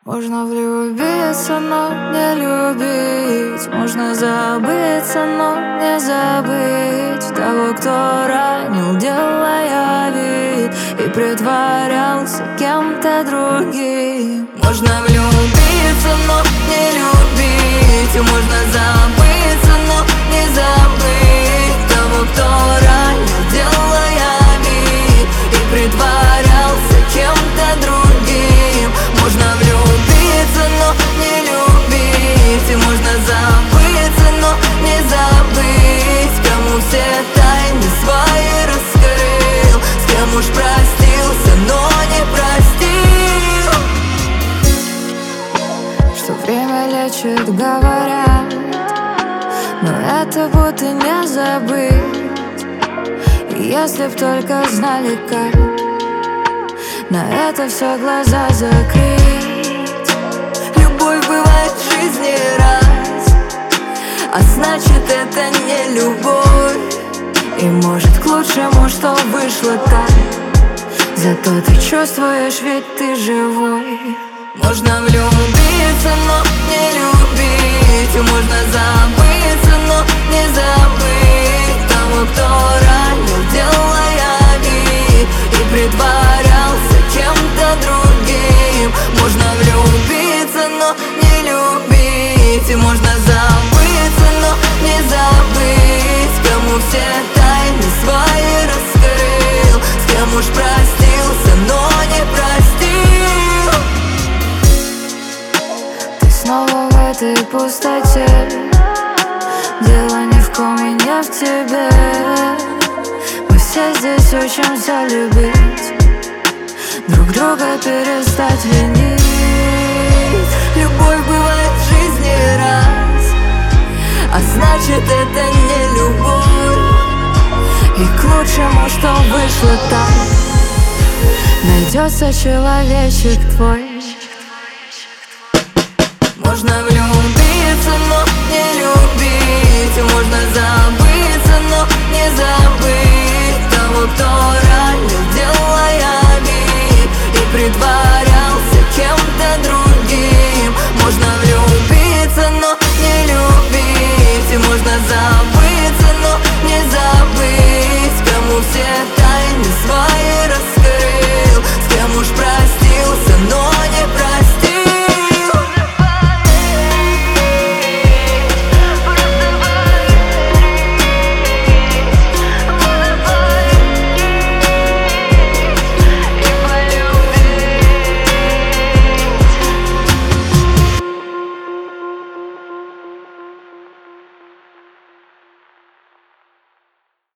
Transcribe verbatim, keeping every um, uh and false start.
Можно влюбиться, но не любить. Можно забыться, но не забыть того, кто ранил, делая вид и притворялся кем-то другим. Можно влюбиться, но не любить. И можно забыться, но не забыть того, кто ранил, делая вид и притворялся кем-то другим. Можно влюбиться, но не любить. И можно забыться, но не забыть, кому все тайны свои раскрыл, с кем уж простился, но не простил. Что время лечит, говорят, но это будто не забыть. И если б только знали, как на это все глаза закрыть. Любовь бывает в жизни раз, а значит это не любовь. И может к лучшему, что вышло так. Зато ты чувствуешь, ведь ты живой. Можно влюбиться, но не любить. И можно забыться, но не забыть того, кто ранил, делая вид и притворялся кем-то другим. Можно влюбиться, но не любить. И можно забыться, но не забыть, кому все тайны свои раскрыл, с кем уж простился, но не простил. Ты снова в этой пустоте. Дело ни в ком и не в тебе. Мы все здесь учимся любить, друг друга перестать винить. Любовь бывает в жизни раз, а значит это не любовь. И к лучшему, что вышло так. Найдется человечек твой. Можно